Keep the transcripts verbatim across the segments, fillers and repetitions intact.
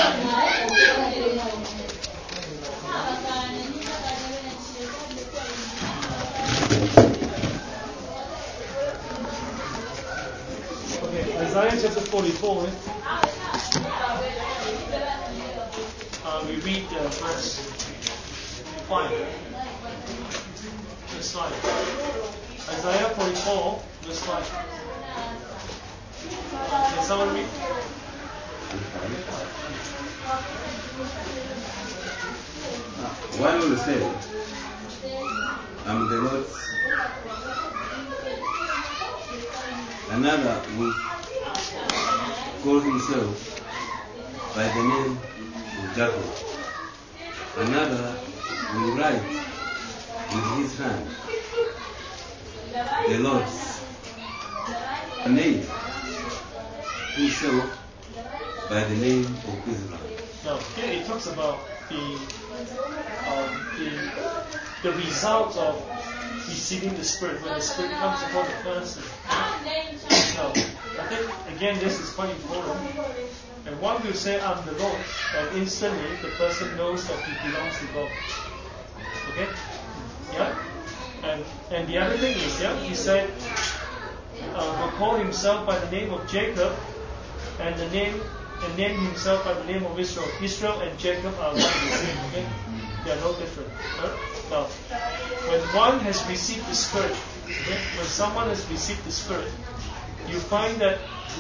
Okay, Isaiah chapter forty-four. Eh? Uh, we read uh, verse five. Verse five. Isaiah forty-four, verse five. Can someone read? One will say, I'm the Lord's. Another will call himself by the name of Jacob. Another will write with his hand, the Lord's name, himself by the name of Israel. Now, here it talks about the, um, the, the result of receiving the Spirit when the Spirit comes upon the person. Now, I think, again, this is quite important. And one will say, I'm the Lord, and instantly the person knows that he belongs to God. Okay? Yeah? And and the other thing is, yeah, he said, uh, will call himself by the name of Jacob, and the name and name himself by the name of Israel. Israel and Jacob are one and the same. Okay? They are no different. Right? Now, when one has received the Spirit, okay, when someone has received the Spirit, you find that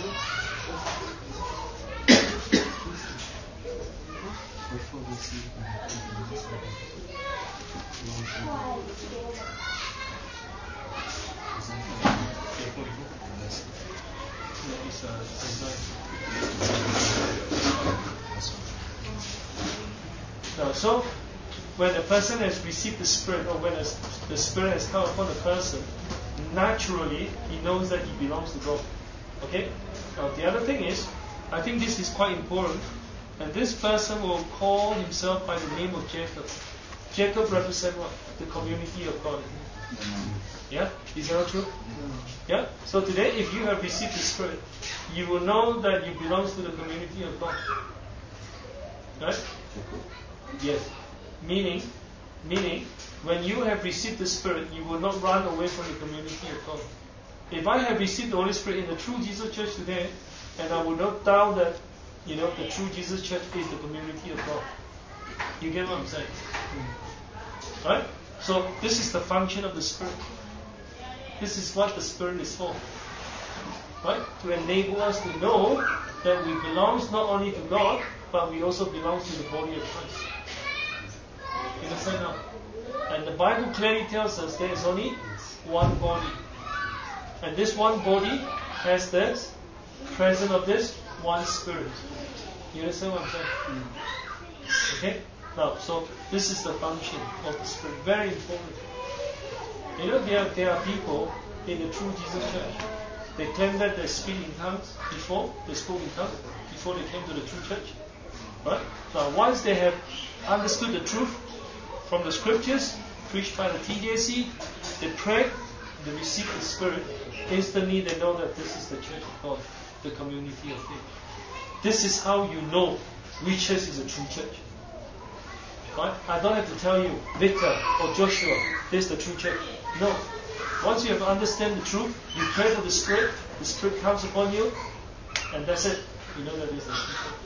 now, so when a person has received the Spirit, or when a, the Spirit has come upon a person, naturally he knows that he belongs to God. Okay? Now the other thing is, I think this is quite important, and this person will call himself by the name of Jacob. Jacob represents what? The community of God. Yeah? Is that true? Yeah? So today, if you have received the Spirit, you will know that you belong to the community of God. Right? Yes. Meaning, meaning, when you have received the Spirit, you will not run away from the community of God. If I have received the Holy Spirit in the true Jesus Church today, and I will not doubt that, you know, the true Jesus Church is the community of God. You get what I'm saying? Mm. Right? So this is the function of the Spirit. This is what the Spirit is for. Right? To enable us to know that we belong not only to God, but we also belong to the body of Christ. You understand now? And the Bible clearly tells us there is only one body. And this one body has this presence of this one Spirit. You understand what I'm saying? Okay? Now, so this is the function of the Spirit. Very important. You know, there, there are people in the true Jesus Church. They claim that they speak in tongues before they spoke in tongues, before they came to the true church. Right? Now, once they have understood the truth from the scriptures preached by the T J C, they pray, they receive the Spirit. Instantly, they know that this is the church of God, the community of faith. This is how you know which church is a true church. Right? I don't have to tell you, Victor or Joshua, this is the true church. No. Once you have understand the truth, you pray for the Spirit, the Spirit comes upon you, and that's it. You know that this is the true church.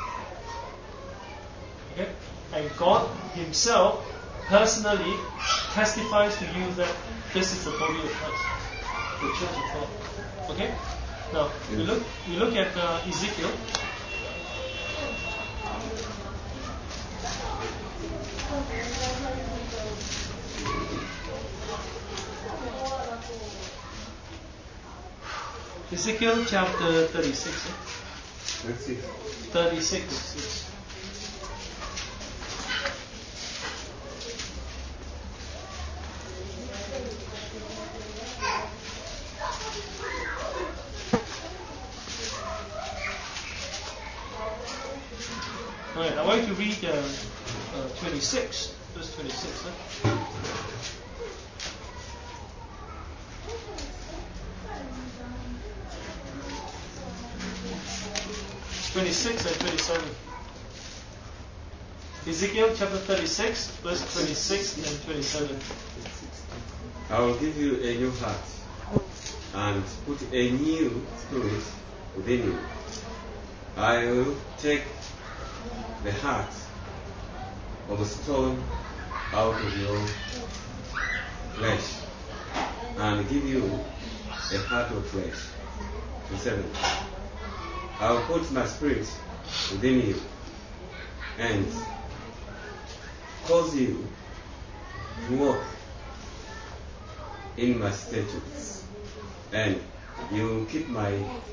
Okay? And God Himself personally testifies to you that this is the body of Christ, the church of God. Okay? Now we look we look at uh, Ezekiel. Ezekiel chapter thirty-six. thirty-six. thirty-six. Alright, I want you to read uh, uh, twenty-six, verse twenty-six. Huh? twenty-six and twenty-seven. Ezekiel chapter thirty-six, verse twenty-six and twenty-seven. I will give you a new heart and put a new spirit within you. I will take the heart of stone out of your flesh and give you a heart of flesh. twenty-seven. I will put my spirit within you and cause you to walk in my statutes, and you will keep my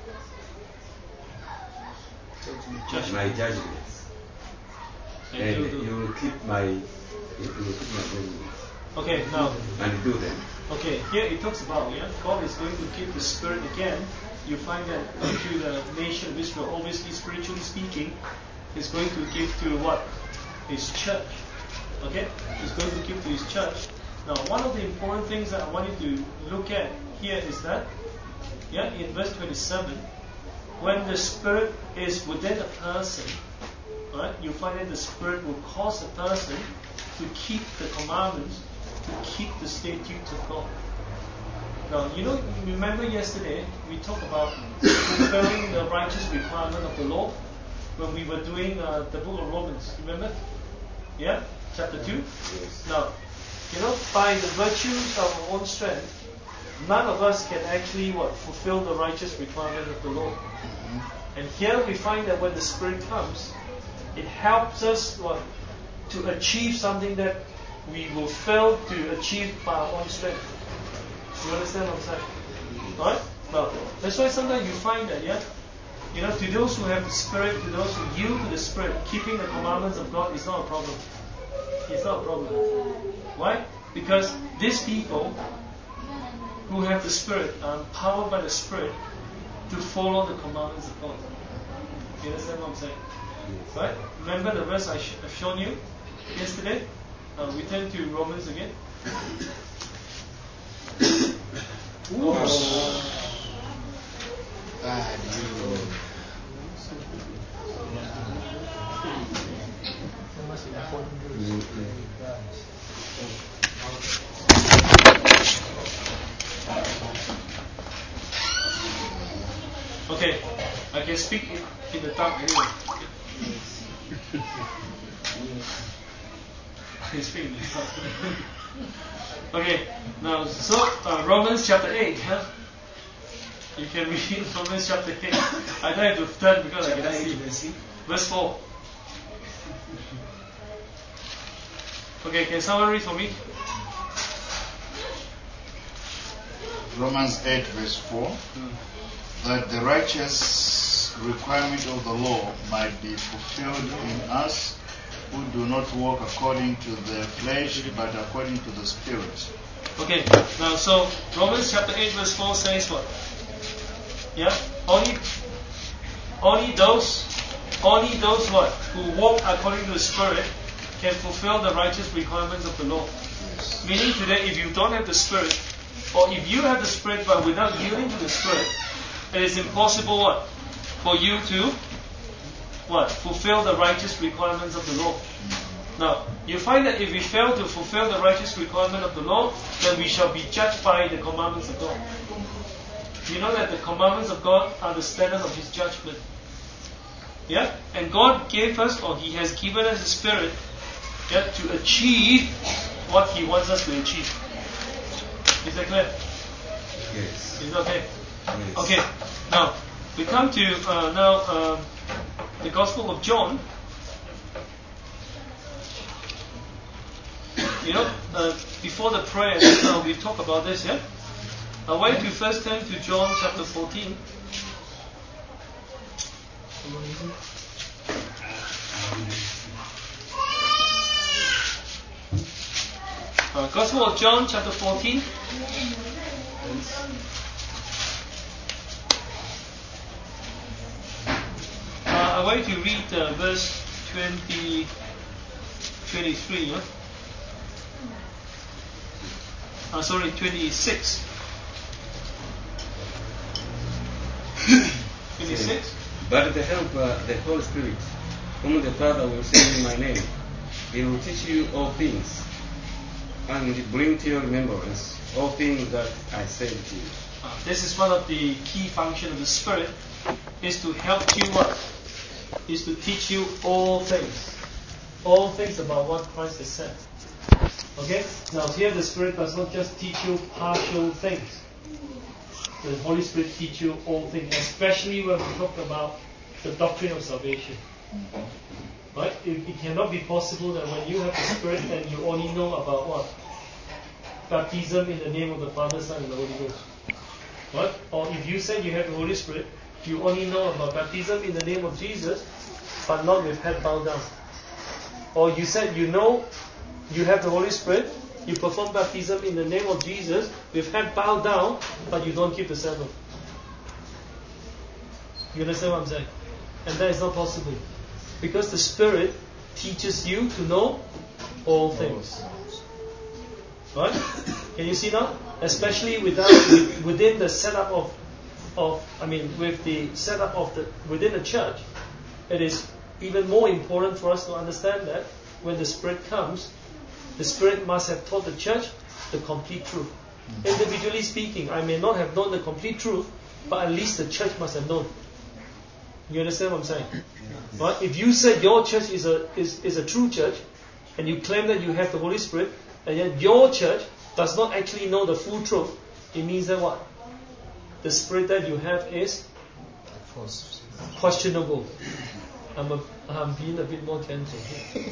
Judgment. my judgments, And and you do- you will keep my you will keep my judgments Okay, now, and do them. okay, here it talks about, yeah, God is going to give the Spirit again. You find that to the nation of Israel, obviously spiritually speaking, is going to give to what? His church. Okay? He's going to give to his church. Now, one of the important things that I want you to look at here is that, yeah, in verse twenty-seven, when the Spirit is within a person, right, you find that the Spirit will cause a person to keep the commandments, to keep the statutes of God. Now, you know, remember yesterday we talked about fulfilling the righteous requirement of the law when we were doing uh, the book of Romans. Remember? Yeah? Chapter two? Yes. Now, you know, by the virtues of our own strength, none of us can actually what fulfill the righteous requirement of the law. And here we find that when the Spirit comes, it helps us what to achieve something that we will fail to achieve by our own strength. You understand what I'm saying? Alright? Now, that's why sometimes you find that, yeah? You know, to those who have the Spirit, to those who yield to the Spirit, keeping the commandments of God is not a problem. It's not a problem. Why? Because these people who have the Spirit are empowered by the Spirit to follow the commandments of God. You understand what I'm saying? Right? Remember the verse I sh- I've shown you yesterday? Uh, we turn to Romans again. Okay, I can speak in, in the tongue anyway. I can speak in the tongue. Okay, now, so uh, Romans chapter eight. Huh? You can read Romans chapter eight. I don't have to turn because I cannot see. Verse four. Okay, can someone read for me? Romans eight verse four. That the righteous requirement of the law might be fulfilled in us who do not walk according to the flesh but according to the Spirit. Okay, now so Romans chapter eight verse four says what? Yeah? Only only those only those what who walk according to the Spirit can fulfill the righteous requirements of the law. Yes. Meaning today if you don't have the Spirit, or if you have the Spirit but without yielding to the Spirit, it is impossible what? For you to what? Fulfill the righteous requirements of the law. Now, you find that if we fail to fulfill the righteous requirement of the law, then we shall be judged by the commandments of God. You know that the commandments of God are the standard of His judgment. Yeah? And God gave us, or He has given us a Spirit, yeah, to achieve what He wants us to achieve. Is that clear? Yes. Is that okay? Yes. Okay, now we come to uh, now uh, the Gospel of John. You know, uh, before the prayer, uh, we talk about this, yeah? I want you to first turn to John chapter fourteen. Uh, Gospel of John chapter fourteen. Uh, I want you to read uh, verse twenty, twenty-three. Yeah? Uh, sorry, twenty-six. twenty-six. But the Helper, the Holy Spirit, whom the Father will send in my name, He will teach you all things and bring to your remembrance all things that I said to you. Uh, this is one of the key functions of the Spirit, is to help you what? Is to teach you all things. All things about what Christ has said. Okay? Now here the Spirit does not just teach you partial things. The Holy Spirit teach you all things, especially when we talk about the doctrine of salvation. Right? It, it cannot be possible that when you have the Spirit and you only know about what? Baptism in the name of the Father, Son, and the Holy Ghost. Right? Or if you say you have the Holy Spirit, you only know about baptism in the name of Jesus, but not with head bowed down. Or you said you know you have the Holy Spirit, you perform baptism in the name of Jesus with head bowed down, but you don't keep the Sabbath. You understand what I'm saying? And that is not possible. Because the Spirit teaches you to know all things. Right? Can you see now? Especially without, within the setup of, of, I mean, with the setup of the, within the church, it is even more important for us to understand that when the Spirit comes, the Spirit must have taught the church the complete truth. Individually speaking, I may not have known the complete truth, but at least the church must have known. You understand what I'm saying? Right? If you said your church is a is, is a true church, and you claim that you have the Holy Spirit, and yet your church does not actually know the full truth, it means that what? The Spirit that you have is questionable. I'm, a, I'm being a bit more gentle here.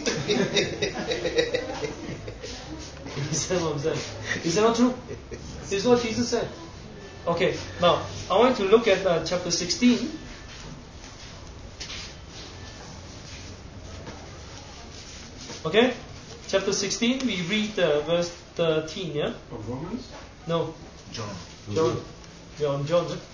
You understand what I'm saying? Is that not true? This is what Jesus said. Okay, now I want to look at uh, chapter sixteen. Okay, chapter sixteen, we read uh, verse thirteen, yeah? Of Romans? No. John. John. Yeah, on John. Eh?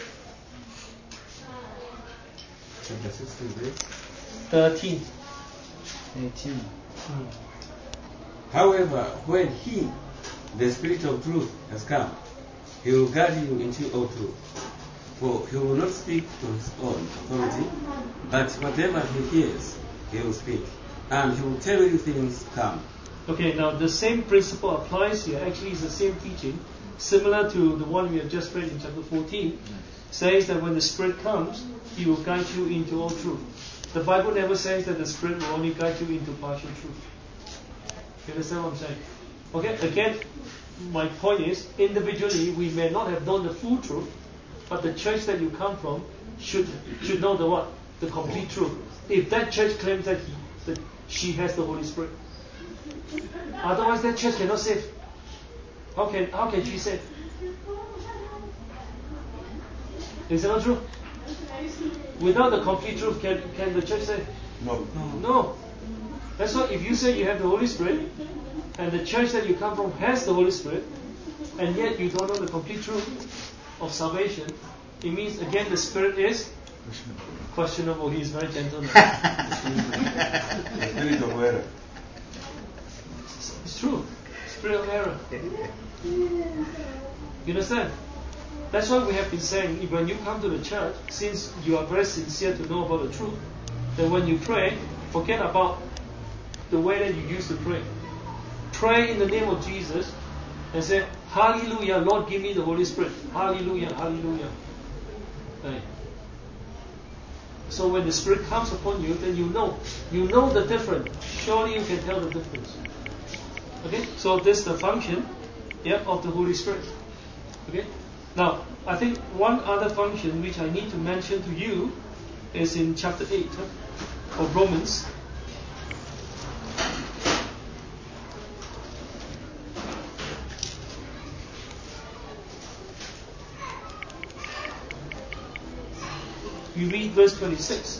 Chapter sixteen, verse thirteen. eighteen. Mm. However, when He, the Spirit of truth, has come, He will guide you into all truth. For He will not speak to His own authority, but whatever He hears, He will speak. And He will tell you things come. Okay, now the same principle applies here. Actually, it's the same teaching, similar to the one we have just read in chapter fourteen. Says that when the Spirit comes, He will guide you into all truth. The Bible never says that the Spirit will only guide you into partial truth. You understand what I'm saying? Okay, again, my point is, individually, we may not have known the full truth, but the church that you come from should should know the what? The complete truth. If that church claims that, he, that she has the Holy Spirit, otherwise that church cannot save. How can how can she save? Is that not true? Without the complete truth, can can the church save? No. No. That's why if you say you have the Holy Spirit, and the church that you come from has the Holy Spirit, and yet you don't know the complete truth of salvation, it means again the Spirit is questionable. He is very gentle. The spirit of error. It's true. Spirit of error. You understand? That's why we have been saying, if when you come to the church, since you are very sincere to know about the truth, then when you pray, forget about the way that you used to pray. Pray in the name of Jesus and say, Hallelujah, Lord, give me the Holy Spirit. Hallelujah, hallelujah. Right. So when the Spirit comes upon you, then you know. You know the difference. Surely you can tell the difference. Okay? So this is the function yeah, of the Holy Spirit. Okay? Now, I think one other function which I need to mention to you is in chapter eight huh, of Romans. We read verse twenty-six.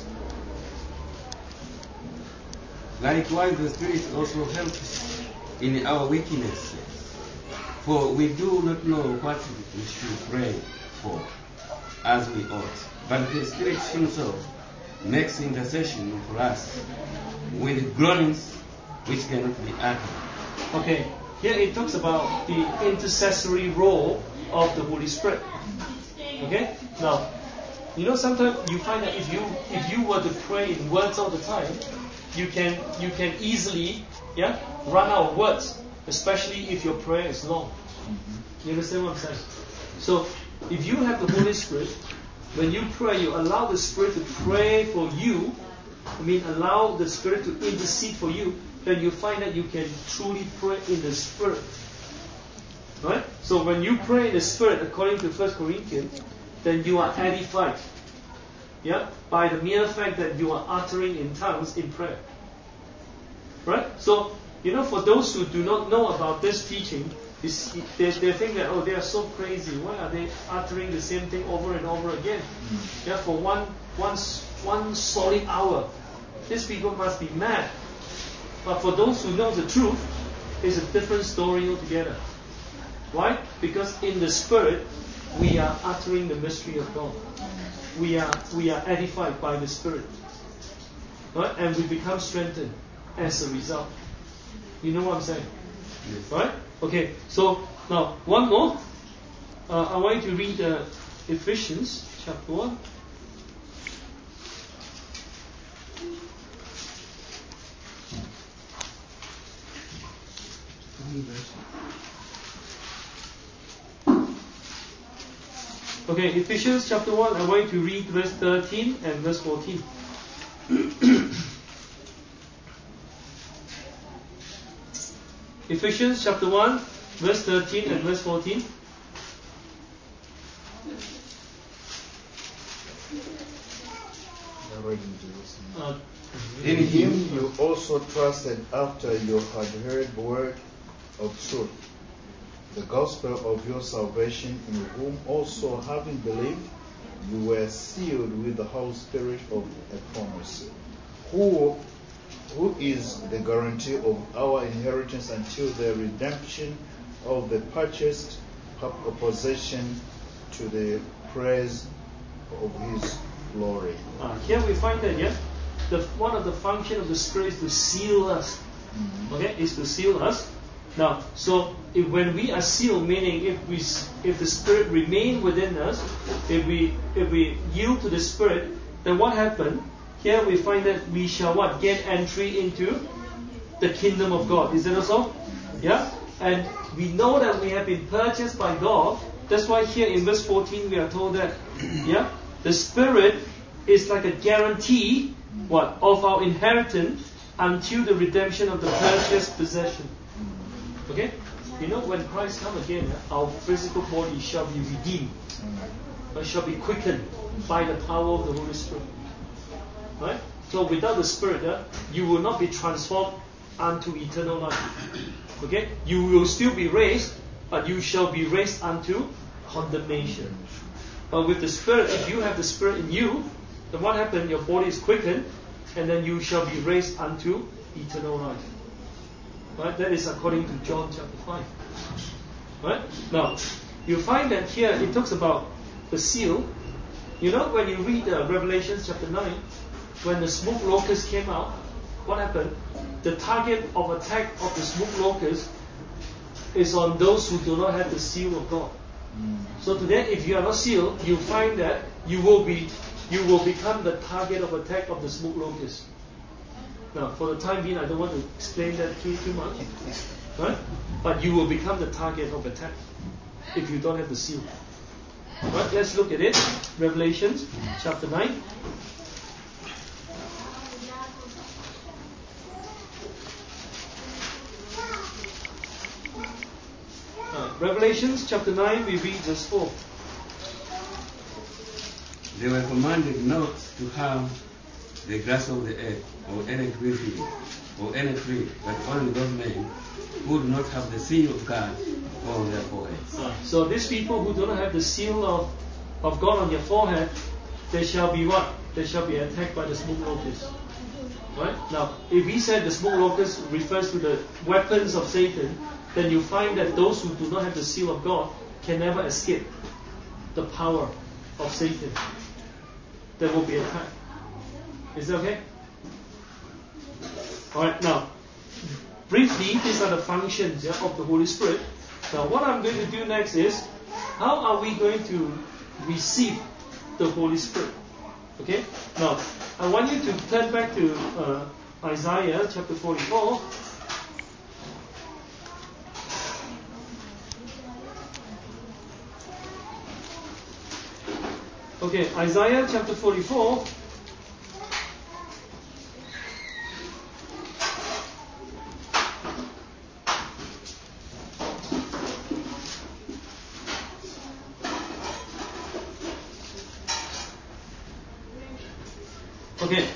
Likewise, the Spirit also helps in our weakness. For we do not know what we should pray for as we ought. But the Spirit Himself makes intercession for us with groanings which cannot be uttered. Okay, here it talks about the intercessory role of the Holy Spirit. Okay? Now, you know sometimes you find that if you if you were to pray in words all the time, you can you can easily yeah run out of words, especially if your prayer is long. You understand what I'm saying? So if you have the Holy Spirit, when you pray, you allow the Spirit to pray for you. I mean, allow the Spirit to intercede for you. Then you find that you can truly pray in the Spirit. Right? So when you pray in the Spirit, according to First Corinthians, then you are edified. Yeah? By the mere fact that you are uttering in tongues in prayer. Right? So, you know, for those who do not know about this teaching, they, they think that, oh, they are so crazy. Why are they uttering the same thing over and over again? Yeah, for one, one, one solid hour. These people must be mad. But for those who know the truth, it's a different story altogether. Why? Because in the Spirit, we are uttering the mystery of God. We are we are edified by the Spirit. Right? And we become strengthened as a result. You know what I'm saying? Yes. Right? Okay, so now one more. Uh, I want you to read uh, Ephesians chapter one. Okay, Ephesians chapter one, I want you to read verse thirteen and verse fourteen. Ephesians chapter one, verse thirteen and verse fourteen. Uh, In him you also trusted after you had heard the word of truth, the gospel of your salvation, in whom also having believed, you were sealed with the Holy Spirit of a promise, who, who is the guarantee of our inheritance until the redemption of the purchased possession, to the praise of His glory. uh, here we find that, yeah, the, one of the functions of the Spirit is to seal us. Okay, is to seal us. Now, so if, when we are sealed, meaning if we, if the Spirit remain within us, if we, if we yield to the Spirit, then what happened? Here we find that we shall what? Get entry into the kingdom of God. Is that also? Yeah? And we know that we have been purchased by God. That's why here in verse fourteen we are told that, yeah, the Spirit is like a guarantee, what? Of our inheritance until the redemption of the purchased possession. Okay? You know, when Christ comes again, our physical body shall be redeemed. But shall be quickened by the power of the Holy Spirit. Right? So without the Spirit, uh, you will not be transformed unto eternal life. Okay? You will still be raised, but you shall be raised unto condemnation. But with the Spirit, if you have the Spirit in you, then what happens? Your body is quickened, and then you shall be raised unto eternal life. Right? That is according to John chapter five. Right? Now, you find that here it talks about the seal. You know, when you read uh, Revelation chapter nine, when the smoke locust came out, what happened? The target of attack of the smoke locust is on those who do not have the seal of God. So today, if you are not sealed, you find that you will be, you will become the target of attack of the smoke locust. Now, for the time being, I don't want to explain that too too much, right? But you will become the target of attack if you don't have the seal. Right? Let's look at it. Revelation chapter nine. Uh, Revelation chapter nine, we read verse four. They were commanded not to have the grass of the earth, or any green tree, or any tree, but only those men who do not have the seal of God on their foreheads. Uh, so these people who do not have the seal of, of God on their forehead, they shall be what? They shall be attacked by the smoke locust. Right? Now, if we said the smoke locust refers to the weapons of Satan, then you find that those who do not have the seal of God can never escape the power of Satan. They will be attacked. Is that okay? Alright, now, briefly, these are the functions, yeah, of the Holy Spirit. Now, what I'm going to do next is, how are we going to receive the Holy Spirit? Okay? Now, I want you to turn back to uh, Isaiah chapter forty-four. Okay, Isaiah chapter forty-four. Okay.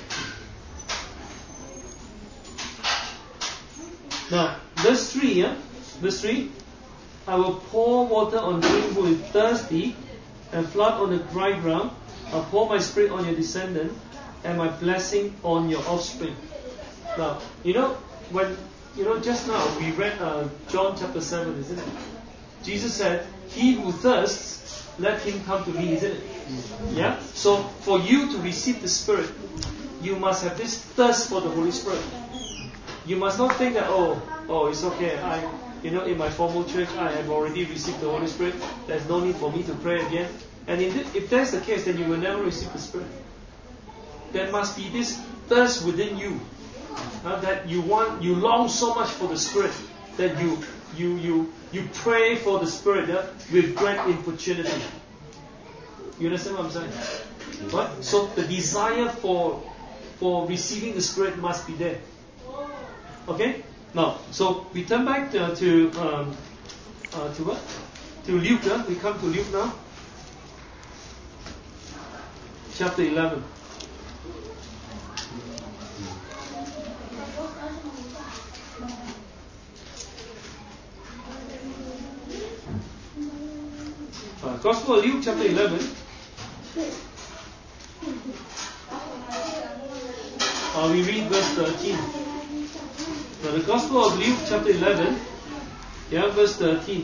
Now, verse three, yeah? Verse three. I will pour water on him who is thirsty, and flood on the dry ground. I'll pour my spirit on your descendant, and my blessing on your offspring. Now, you know, when, you know, just now we read uh, John chapter seven, isn't it? Jesus said, he who thirsts, let him come to me, isn't it? Yeah? So, for you to receive the Spirit, you must have this thirst for the Holy Spirit. You must not think that, oh, oh, it's okay, I, you know, in my formal church, I have already received the Holy Spirit. There's no need for me to pray again. And in th- if that's the case, then you will never receive the Spirit. There must be this thirst within you, uh, that you want, you long so much for the Spirit that you, you, you, you pray for the Spirit uh, with great importunity. You understand what I'm saying? Right? So the desire for for receiving the Spirit must be there. Okay? Now, so we turn back to, to um, uh, to what? To Luke. Uh? We come to Luke now. Chapter eleven. Uh, Gospel of Luke, chapter eleven. Uh, we read verse thirteen. Now, the Gospel of Luke, chapter eleven, yeah, verse thirteen.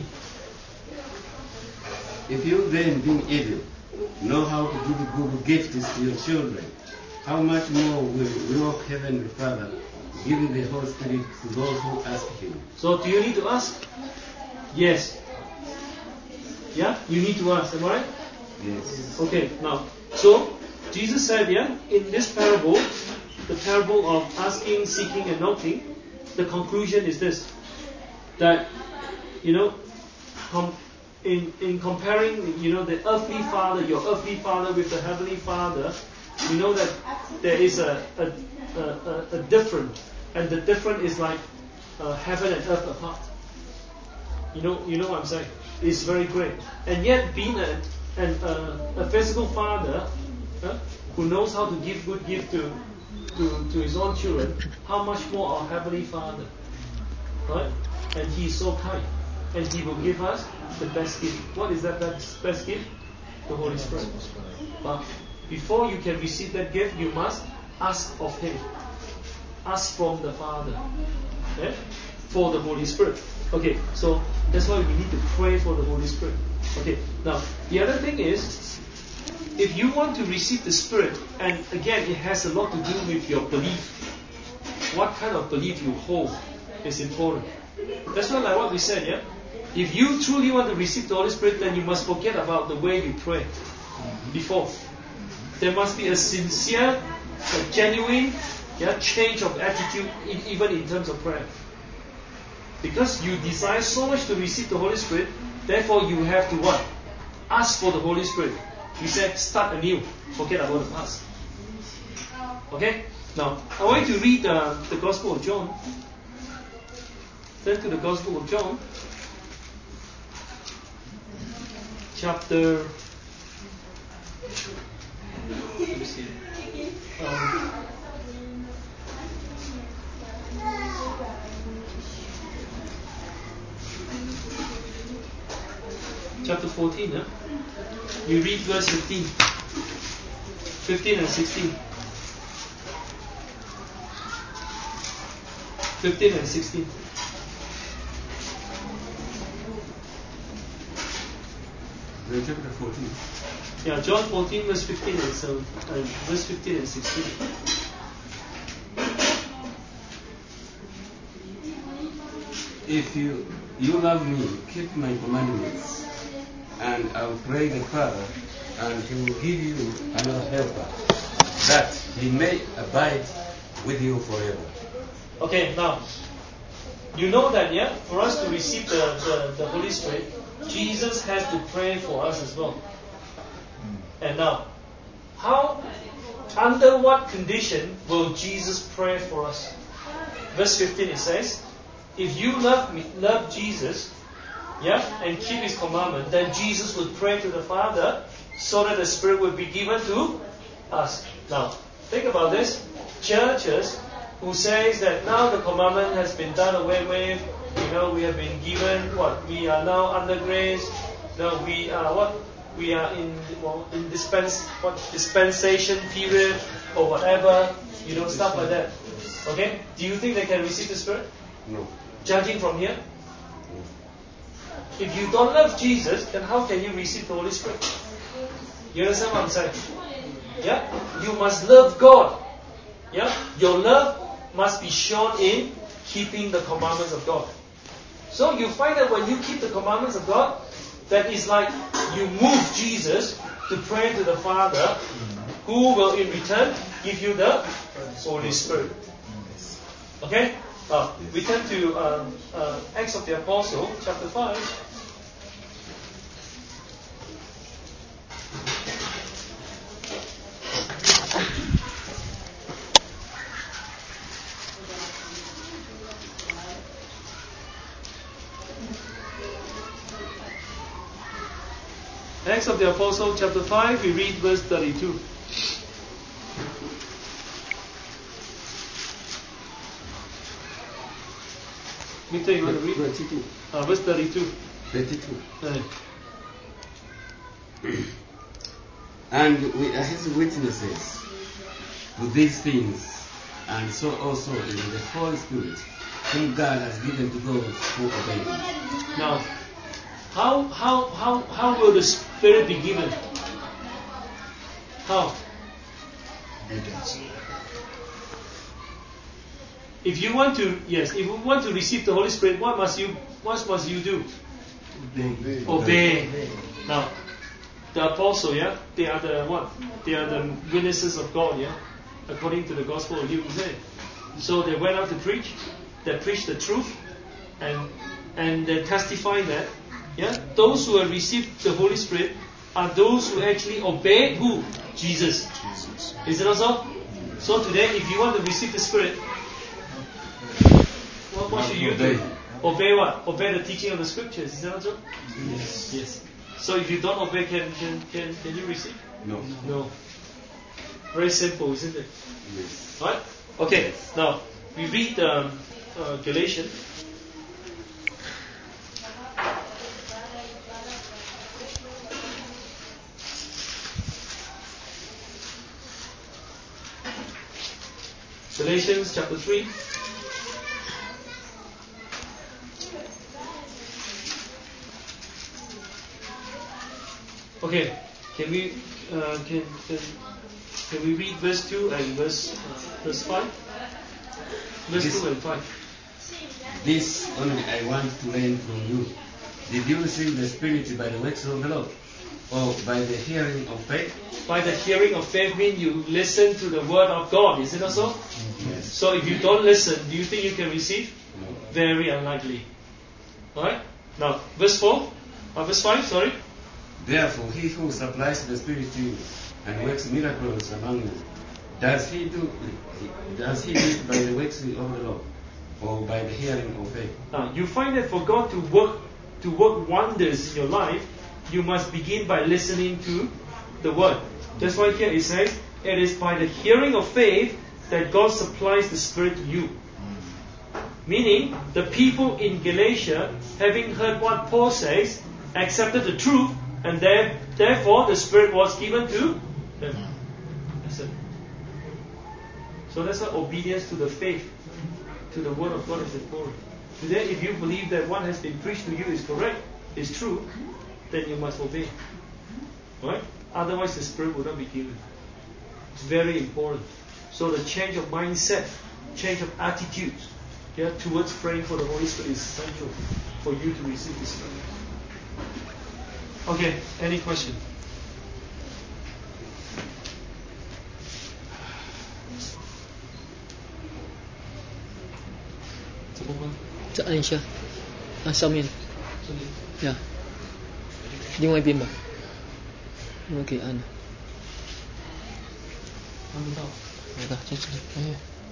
If you then, being evil, know how to give good gifts to your children, how much more will your heavenly Father give the Holy Spirit to those who ask Him? So, do you need to ask? Yes. Yeah, you need to ask. Am I right? Yes. Okay. Now, so Jesus said, yeah, in this parable, the parable of asking, seeking, and knocking, the conclusion is this: that, you know, com- in in comparing, you know, the earthly father, your earthly father with the heavenly Father, you know that there is a a a, a, a different, and the different is like uh, heaven and earth apart. You know, you know what I'm saying? It's very great, and yet being a an, uh, a physical father uh, who knows how to give good gift to. To, to his own children, how much more our Heavenly Father, right? And He is so kind, and He will give us the best gift. What is that best, best gift? The Holy Spirit. But before you can receive that gift, you must ask of Him. Ask from the Father, okay? For the Holy Spirit. Okay, so that's why we need to pray for the Holy Spirit. Okay, now the other thing is, if you want to receive the Spirit, and again, it has a lot to do with your belief. What kind of belief you hold is important. That's why, like what we said, yeah? If you truly want to receive the Holy Spirit, then you must forget about the way you pray before. There must be a sincere, a genuine yeah, change of attitude, in, even in terms of prayer. Because you desire so much to receive the Holy Spirit, therefore you have to what? Ask for the Holy Spirit. He said, start anew. Forget about the past. Okay? Now, I want you to read uh, the Gospel of John. Turn to the Gospel of John. Chapter... Let me see. Um, chapter fourteen, huh? You read verse fifteen. fifteen and sixteen. fifteen and sixteen. Chapter fourteen. Yeah, John fourteen, verse fifteen and seven, uh, verse fifteen and sixteen. If you you love me, keep my commandments, and I will pray the Father, and He will give you another helper, that He may abide with you forever. Okay, now, you know that, yeah, for us to receive the, the, the Holy Spirit, Jesus has to pray for us as well. And now, how, under what condition will Jesus pray for us? Verse fifteen it says, if you love me, love Jesus, yeah, and keep His commandment, then Jesus would pray to the Father so that the Spirit would be given to us. Now, think about this. Churches who says that now the commandment has been done away with, you know, we have been given what? We are now under grace. No, we are what? We are in well, in dispense what dispensation period or whatever, you know, stuff like that. Okay? Do you think they can receive the Spirit? No. Judging from here? If you don't love Jesus, then how can you receive the Holy Spirit? You understand what I'm saying? Yeah? You must love God. Yeah? Your love must be shown in keeping the commandments of God. So you find that when you keep the commandments of God, that is like you move Jesus to pray to the Father, who will in return give you the Holy Spirit. Okay? Uh, we turn to um, uh, Acts of the Apostle, chapter five. Acts of the Apostle, chapter five, we read verse thirty-two. Victor, you want to read? thirty-two. Uh, verse thirty-two. thirty-two. Uh, And we are His witnesses to these things, and so also in the Holy Spirit, whom God has given to those who obey Him. now, how how how how will the Spirit be given? How? Obedience. If you want to, yes, if you want to receive the Holy Spirit, what must you what must you do? Obey. Obey. Now, the apostle, yeah, they are the what? They are the witnesses of God, yeah, according to the Gospel of Luke. So they went out to preach. They preached the truth, and and they testify that, yeah, those who have received the Holy Spirit are those who actually obey who? Jesus. Jesus. Is it also? So today, if you want to receive the Spirit, what, what should you do? Obey what? Obey the teaching of the Scriptures. Is that not so? Yes. Yes. So if you don't obey, can can can, can you receive? No. No. Very simple, isn't it? Yes. Right? Okay. Now we read um, uh, Galatians. Galatians chapter three. Okay, can we uh, can, can can we read verse two and verse uh, verse five? Verse This- two and five. This only I want to learn from you. Did you receive the Spirit by the works of the law, or by the hearing of faith? By the hearing of faith means you listen to the word of God, is it not so? Yes. So if you don't listen, do you think you can receive? No. Very unlikely. Alright? Now, verse four, uh, verse five, sorry. Therefore, he who supplies the Spirit to you and works miracles among you, does he do does he do it by the works of the law, or by the hearing of faith? Now, you find that for God to work to work wonders in your life, you must begin by listening to the word. That's why here it says, it is by the hearing of faith that God supplies the Spirit to you. Meaning, the people in Galatia, having heard what Paul says, accepted the truth, and there, therefore the Spirit was given to them. That's it. So that's why obedience to the faith, to the word of God is important. Today, if you believe that what has been preached to you is correct, is true, then you must obey. Right? Otherwise, the Spirit will not be given. It's very important. So the change of mindset, change of attitude, yeah, towards praying for the Holy Spirit is essential for you to receive the Spirit. Okay, any question? 再按一下，啊上面，呀，另外一边吧，另外可以按的， 看不到， 来吧，在这里，哎，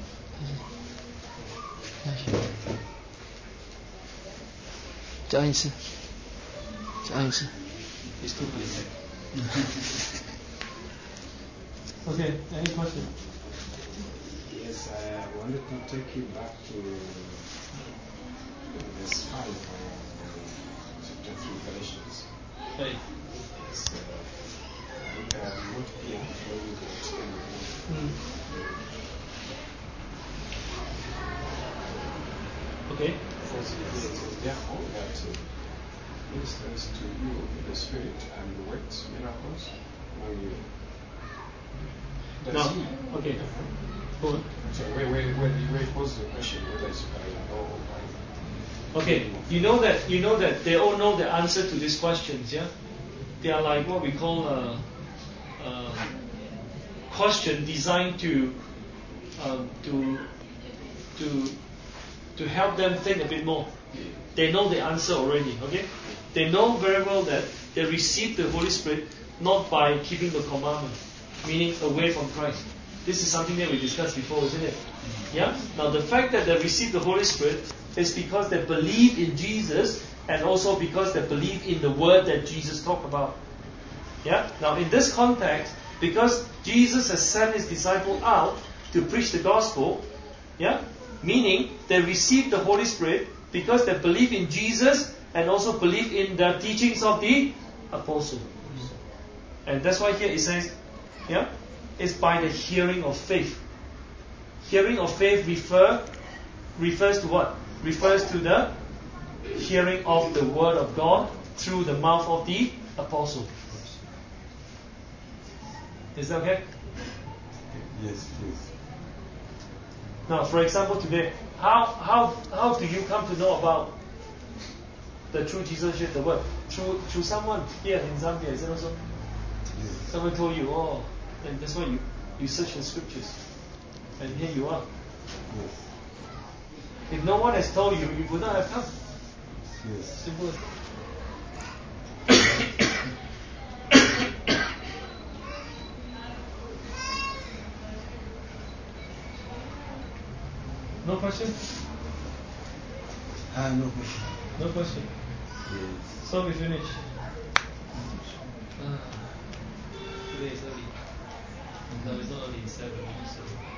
在这里，再按一次，再按一次。 It's too basic. Okay, any question? Yes, I wanted to take you back to verse five of chapter three Galatians. Hey. Yes, uh, and, uh, what here before you can explain it. Mm. Okay. Because it says, therefore, that uh, ministers to you in the Spirit and works miracles among you. Does No. he? Okay. Go on. So wait, wait, wait, wait, pose the question whether it's by law or by. Okay, you know that you know that they all know the answer to these questions, yeah? They are like what we call a, a question designed to um, to to to help them think a bit more. They know the answer already, okay? They know very well that they receive the Holy Spirit not by keeping the commandment, meaning away from Christ. This is something that we discussed before, isn't it? Yeah? Now the fact that they receive the Holy Spirit is because they believe in Jesus and also because they believe in the word that Jesus talked about. Yeah? Now in this context, because Jesus has sent his disciple out to preach the gospel, yeah? Meaning they receive the Holy Spirit because they believe in Jesus and also believe in the teachings of the apostle. And that's why here it says, yeah, it's by the hearing of faith. Hearing of faith refer refers to what? Refers to the hearing of the word of God through the mouth of the apostle. Is that okay? Yes, please. Now, for example, today, how how how do you come to know about the true Jesus, the word? Through through someone here in Zambia, is it also? Yes. Someone told you, oh, and that's why you, you search the scriptures. And here you are. Yes. If no one has told you, you would not have come. Yes. Simple. No question? Ah, no question. No question. Yes. So we finish. Ah, today is early. No, it's not early, it's seven. So.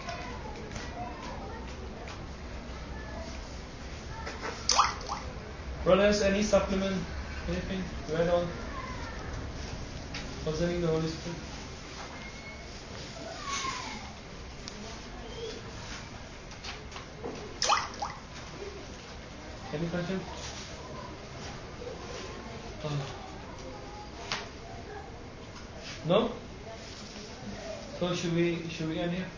Brothers, any supplement? Anything to add on? Concerning the Holy Spirit? Any question? Uh, no? So should we should we end here?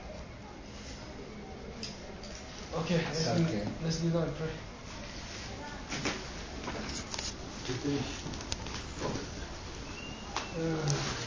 Okay, let's Okay. kneel, let's kneel down and pray. Uh,